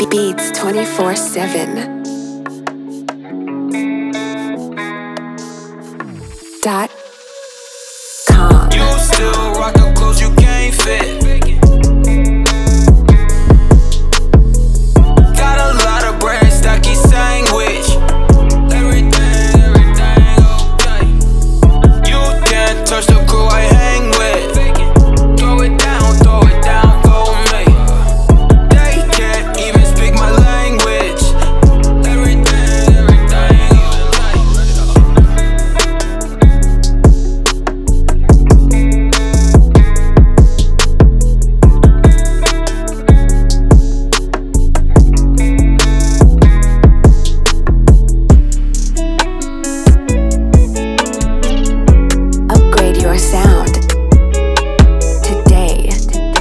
Beats 24/7. .com. You still rock the clothes you can't fit. Got a lot of brands that keep sandwich. Everything okay. You can't touch the crew I hang with. Throw it down, for me. They can't even speak my language. Everything okay. Upgrade your sound today.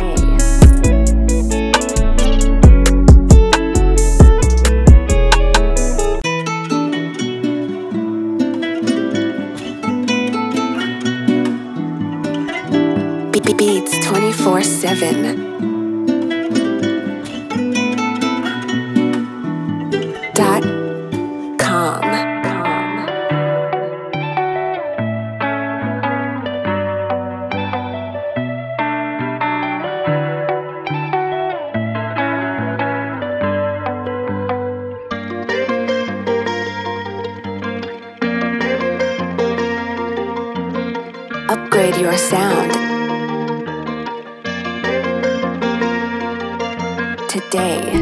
Beats 24/7. .com. Upgrade your sound today.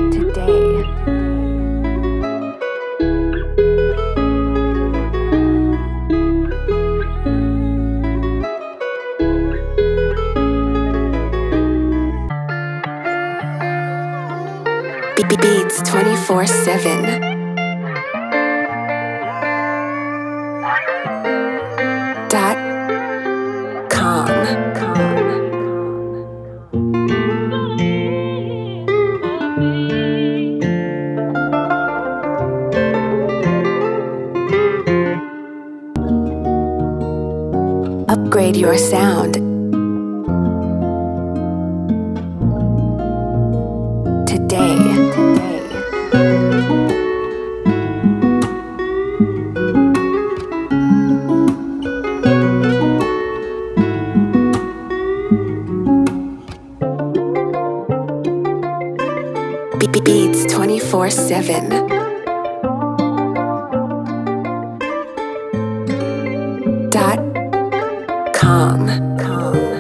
Beats 24/7. .com. Upgrade your sound today. Beats 24/7. .com.